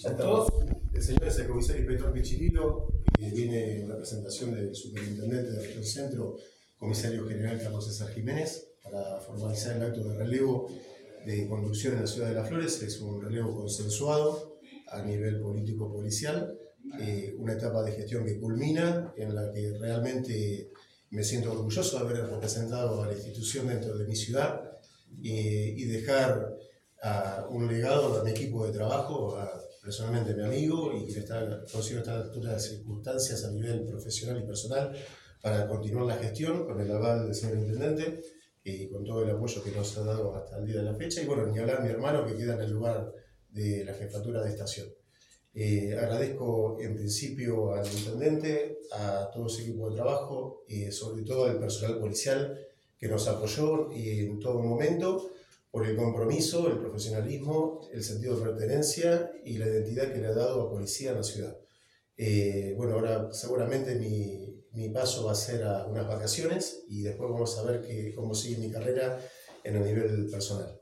Ya estamos. El señor es el comisario inspector Pichirilo, que viene en representación del superintendente de Región Centro, comisario general Carlos César Jiménez, para formalizar el acto de relevo de conducción en la ciudad de Las Flores. Es un relevo consensuado a nivel político-policial, una etapa de gestión que culmina, en la que realmente me siento orgulloso de haber representado a la institución dentro de mi ciudad y dejar un legado a mi equipo de trabajo, personalmente a mi amigo, y que consigo esta altura de circunstancias a nivel profesional y personal para continuar la gestión con el aval del señor intendente y con todo el apoyo que nos ha dado hasta el día de la fecha. Y bueno, ni hablar mi hermano, que queda en el lugar de la jefatura de estación. Agradezco en principio al intendente, a todo su equipo de trabajo y sobre todo al personal policial que nos apoyó en todo momento, por el compromiso, el profesionalismo, el sentido de pertenencia y la identidad que le ha dado a policía en la ciudad. Bueno, ahora seguramente mi paso va a ser a unas vacaciones y después vamos a ver cómo sigue mi carrera en el nivel personal.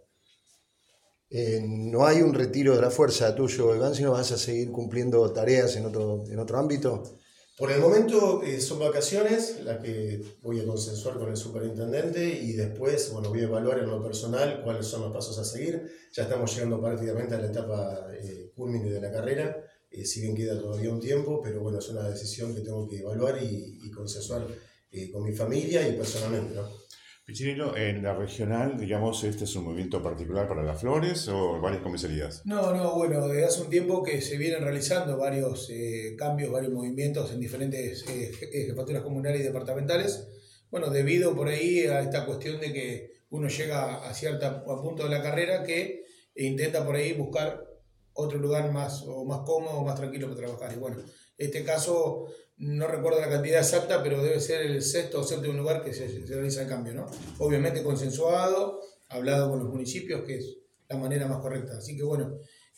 ¿No hay un retiro de la fuerza tuyo, Iván, sino vas a seguir cumpliendo tareas en otro ámbito? Por el momento son vacaciones las que voy a consensuar con el superintendente y después voy a evaluar en lo personal cuáles son los pasos a seguir. Ya estamos llegando prácticamente a la etapa culmine de la carrera, si bien queda todavía un tiempo, pero bueno, es una decisión que tengo que evaluar y consensuar con mi familia y personalmente, ¿no? Pichirilo, en la regional, digamos, ¿este es un movimiento particular para Las Flores o varias comisarías? No, bueno, desde hace un tiempo que se vienen realizando varios cambios, varios movimientos en diferentes jefaturas comunales y departamentales. Bueno, debido por ahí a esta cuestión de que uno llega a punto de la carrera que intenta por ahí buscar otro lugar más cómodo, más tranquilo para trabajar. Y bueno, este caso no recuerdo la cantidad exacta, pero debe ser el sexto o séptimo lugar que se realiza el cambio, ¿no? Obviamente consensuado, hablado con los municipios, que es la manera más correcta. Así que bueno,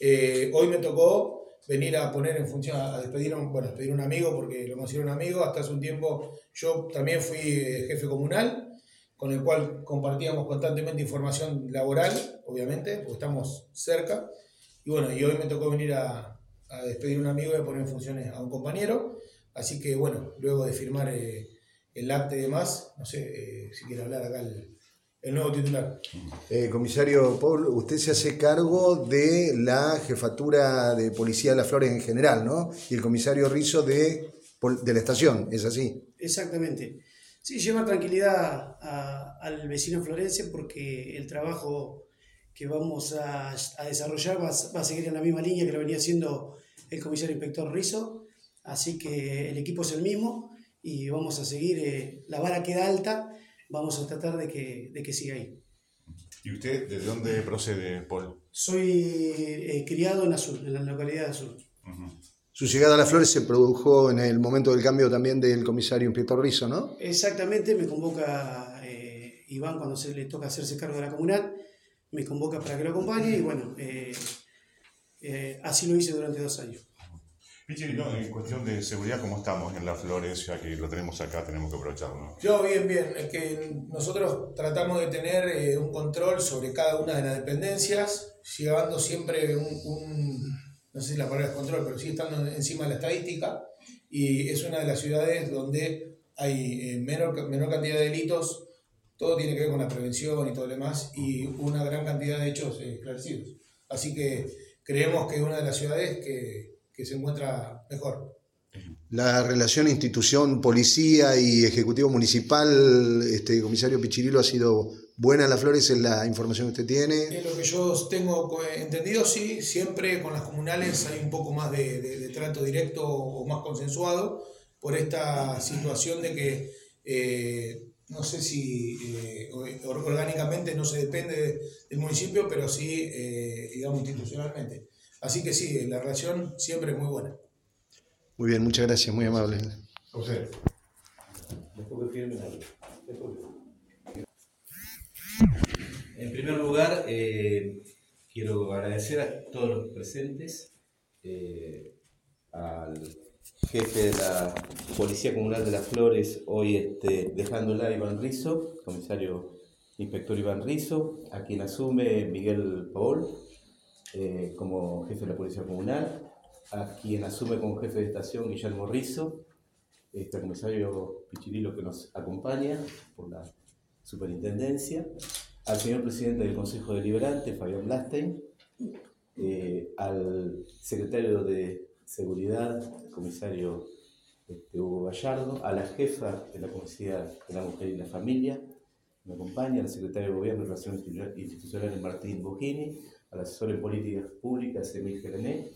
hoy me tocó venir a poner en función, a despedir a un amigo, porque lo considero un amigo. Hasta hace un tiempo yo también fui jefe comunal, con el cual compartíamos constantemente información laboral, obviamente, porque estamos cerca. Y bueno, y hoy me tocó venir a despedir a un amigo y a poner en funciones a un compañero. Así que bueno, luego de firmar el acta y demás, no sé si quiere hablar acá el nuevo titular. Comisario Paul, usted se hace cargo de la jefatura de policía de Las Flores en general, ¿no? Y el comisario Rizo de la estación, ¿es así? Exactamente. Sí, lleva tranquilidad al vecino florense porque el trabajo que vamos a desarrollar va a seguir en la misma línea que lo venía haciendo el comisario inspector Rizo. Así que el equipo es el mismo y vamos a seguir, la vara queda alta, vamos a tratar de que siga ahí. ¿Y usted de dónde procede, Paul? Soy criado en Azul, en la localidad de Azul. Uh-huh. Su llegada a Las Flores se produjo en el momento del cambio también del comisario inspector Rizo, ¿no? Exactamente, me convoca Iván cuando se le toca hacerse cargo de la comunal, me convoca para que lo acompañe y bueno, así lo hice durante 2 años. Pichirilo, en cuestión de seguridad, ¿cómo estamos en Las Flores? Ya que lo tenemos acá, tenemos que aprovecharlo. Yo bien, es que nosotros tratamos de tener un control sobre cada una de las dependencias, llevando siempre no sé si la palabra es control, pero sigue estando encima de la estadística, y es una de las ciudades donde hay menor cantidad de delitos, todo tiene que ver con la prevención y todo lo demás, y una gran cantidad de hechos esclarecidos. Así que creemos que es una de las ciudades que se encuentra mejor. La relación institución, policía y ejecutivo municipal, comisario Pichirilo, ha sido buena en Las Flores, ¿es la información que usted tiene? Lo que yo tengo entendido, sí, siempre con las comunales hay un poco más de trato directo o más consensuado por esta situación de que no sé si orgánicamente no se depende del municipio, pero sí, digamos, institucionalmente. Así que sí, la relación siempre es muy buena. Muy bien, muchas gracias, muy amable. A usted. En primer lugar, quiero agradecer a todos los presentes, al jefe de la Policía Comunal de Las Flores, hoy dejándola Iván Rizo, comisario inspector Iván Rizo, a quien asume Miguel Paul como jefe de la Policía Comunal, a quien asume como jefe de estación, Guillermo Rizzo, al comisario Pichirilo que nos acompaña por la superintendencia, al señor presidente del Consejo Deliberante, Fabián Blastein, al secretario de Seguridad, el comisario Hugo Gallardo, a la jefa de la Comisaría de la Mujer y la Familia, me acompaña, al secretario de Gobierno y Relaciones Institucionales, Martín Bojini, al asesor en Políticas Públicas, Emil Jerené,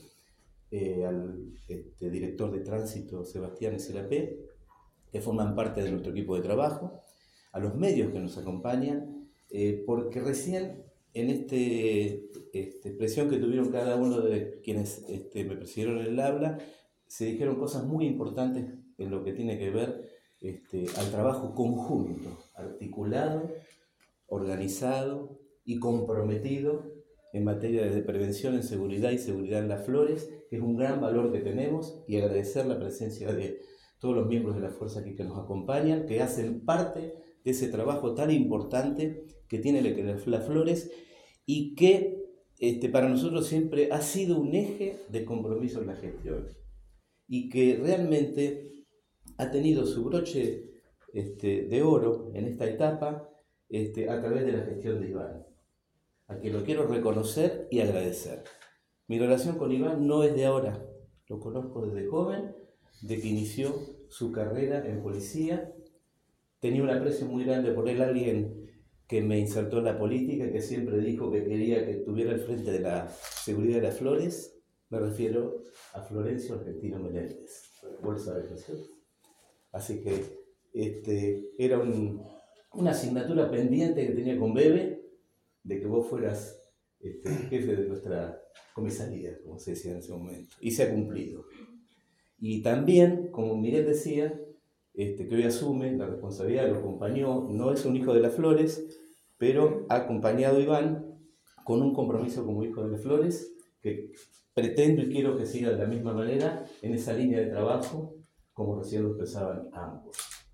al director de Tránsito, Sebastián Eselapé, que forman parte de nuestro equipo de trabajo, a los medios que nos acompañan, porque recién en esta expresión que tuvieron cada uno de quienes me presidieron el habla, se dijeron cosas muy importantes en lo que tiene que ver al trabajo conjunto, articulado, organizado y comprometido en materia de prevención en seguridad y seguridad en las flores, que es un gran valor que tenemos, y agradecer la presencia de todos los miembros de la fuerza aquí que nos acompañan, que hacen parte de ese trabajo tan importante que tiene las flores y que para nosotros siempre ha sido un eje de compromiso en la gestión y que realmente ha tenido su broche de oro en esta etapa a través de la gestión de Iván, a quien lo quiero reconocer y agradecer. Mi relación con Iván no es de ahora, lo conozco desde joven, de que inició su carrera en policía. Tenía un aprecio muy grande por él, alguien que me insertó en la política y que siempre dijo que quería que estuviera al frente de la seguridad de las flores. Me refiero a Florencio Argentino Menéndez, Bolsa de Jesús. Así que era una asignatura pendiente que tenía con Bebe, de que vos fueras jefe de nuestra comisaría, como se decía en ese momento, y se ha cumplido. Y también, como Miguel decía, que hoy asume la responsabilidad, lo acompañó, no es un hijo de las flores, pero ha acompañado a Iván con un compromiso como hijo de las flores, que pretendo y quiero que siga de la misma manera en esa línea de trabajo, como recién lo expresaban ambos.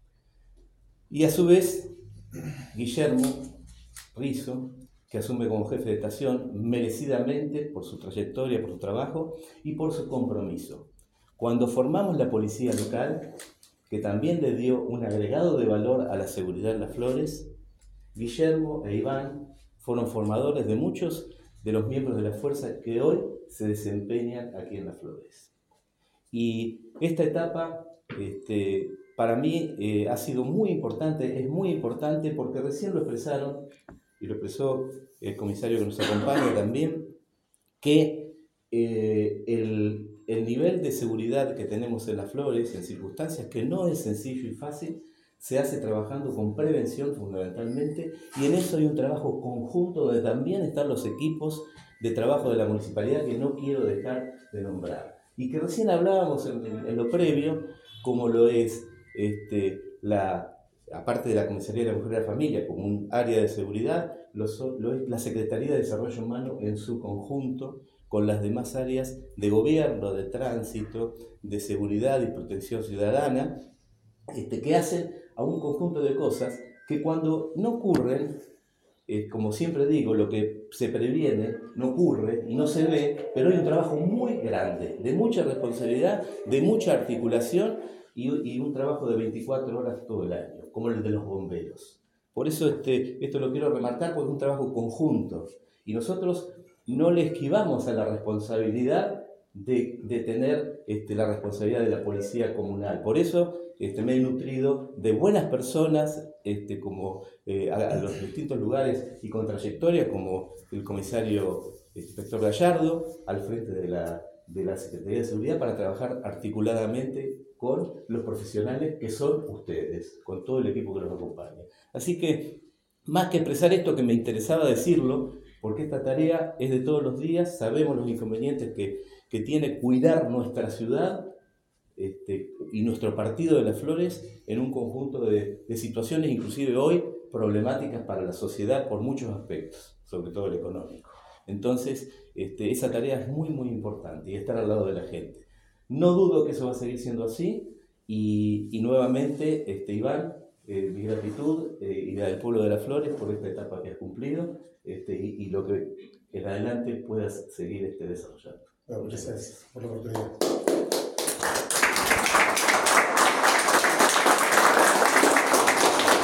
Y a su vez, Guillermo Rizzo, que asume como jefe de estación merecidamente por su trayectoria, por su trabajo y por su compromiso. Cuando formamos la policía local, que también le dio un agregado de valor a la seguridad en las flores, Guillermo e Iván fueron formadores de muchos de los miembros de la fuerza que hoy se desempeñan aquí en las flores. Y esta etapa para mí ha sido muy importante, es muy importante porque recién lo expresaron, y lo expresó el comisario que nos acompaña también, que el nivel de seguridad que tenemos en las flores, en circunstancias que no es sencillo y fácil, se hace trabajando con prevención fundamentalmente, y en eso hay un trabajo conjunto donde también están los equipos de trabajo de la municipalidad que no quiero dejar de nombrar. Y que recién hablábamos en lo previo, como lo es aparte de la Comisaría de la Mujer y la Familia como un área de seguridad, lo es la Secretaría de Desarrollo Humano en su conjunto, con las demás áreas de gobierno, de tránsito, de seguridad y protección ciudadana, que hacen a un conjunto de cosas que cuando no ocurren, como siempre digo, lo que se previene no ocurre y no se ve, pero hay un trabajo muy grande, de mucha responsabilidad, de mucha articulación y un trabajo de 24 horas todo el año, como el de los bomberos. Por eso esto lo quiero remarcar, porque es un trabajo conjunto y nosotros no le esquivamos a la responsabilidad de tener la responsabilidad de la policía comunal. Por eso me he nutrido de buenas personas como a los distintos lugares y con trayectoria, como el comisario inspector Gallardo, al frente de la Secretaría de Seguridad, para trabajar articuladamente con los profesionales que son ustedes, con todo el equipo que nos acompaña. Así que, más que expresar esto, que me interesaba decirlo, porque esta tarea es de todos los días, sabemos los inconvenientes que tiene cuidar nuestra ciudad y nuestro partido de las flores en un conjunto de situaciones, inclusive hoy, problemáticas para la sociedad por muchos aspectos, sobre todo el económico. Entonces, esa tarea es muy, muy importante y estar al lado de la gente. No dudo que eso va a seguir siendo así y nuevamente, Iván, mi gratitud y la del pueblo de las flores por esta etapa que has cumplido y lo que en adelante puedas seguir desarrollando. Bueno, gracias por la oportunidad.